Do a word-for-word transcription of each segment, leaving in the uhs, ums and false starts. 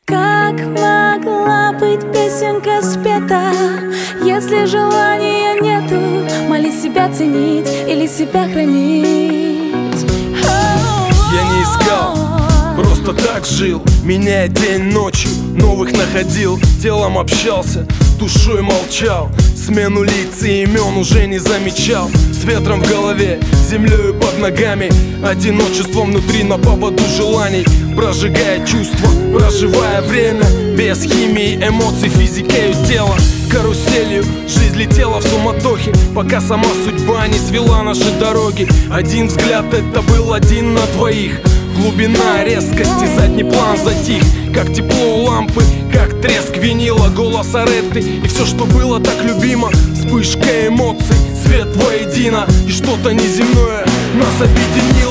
Как могла быть песенка спета, если желания нету? Молись себя ценить или себя хранить. Я не искал, просто так жил, меняя день ночью, новых находил. Телом общался, душой молчал, смену лиц и имен уже не замечал. С ветром в голове, землею под ногами, одиночеством внутри на поводу желаний. Прожигая чувства, проживая время, без химии, эмоций, физикою тела. Каруселью жизнь летела в суматохе, пока сама судьба не свела наши дороги. Один взгляд, это был один на двоих. Глубина, резкость и задний план затих. Как тепло у лампы, как треск винила, голос Аретты. И все, что было так любимо, вспышка эмоций, свет воедино. И что-то неземное нас объединило.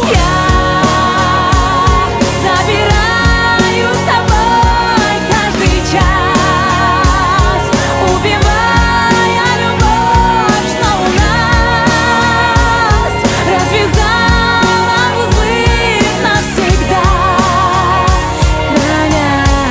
Забираю с собой каждый час, убивая любовь, что у нас развязала узлы навсегда, храня.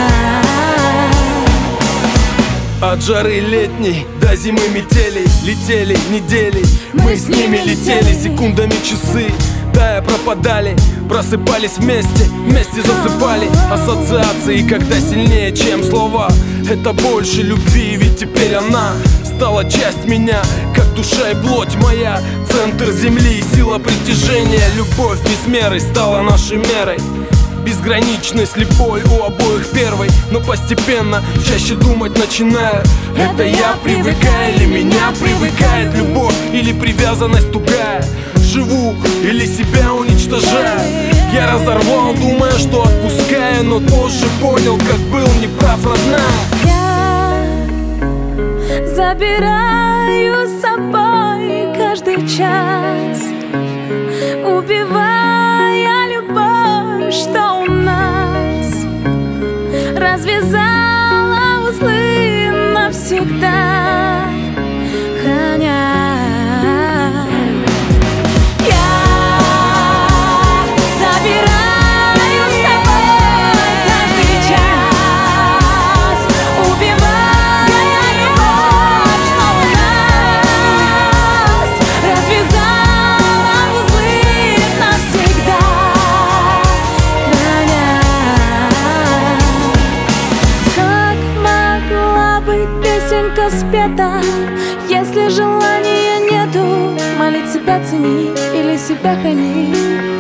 От жары летней до зимы метели, летели недели, мы с ними летели, секундами часы тая пропадали, просыпались вместе, вместе засыпали. Ассоциации, когда сильнее, чем слова. Это больше любви, ведь теперь она стала часть меня, как душа и плоть моя. Центр земли, сила притяжения, любовь без меры стала нашей мерой. Безграничной, слепой, у обоих первой, но постепенно чаще думать начинаю. Это я привыкаю или меня привыкает любовь, или привязанность тугая? Живу или себя уничтожаю? Я разорвал, думая, что отпускаю, но позже понял, как был неправ, родная. Я забираю с собой каждый час, убивая любовь, что у нас развязала узлы навсегда, храня. Песенка спета, если желания нету, молить себя ценить или себя хранить.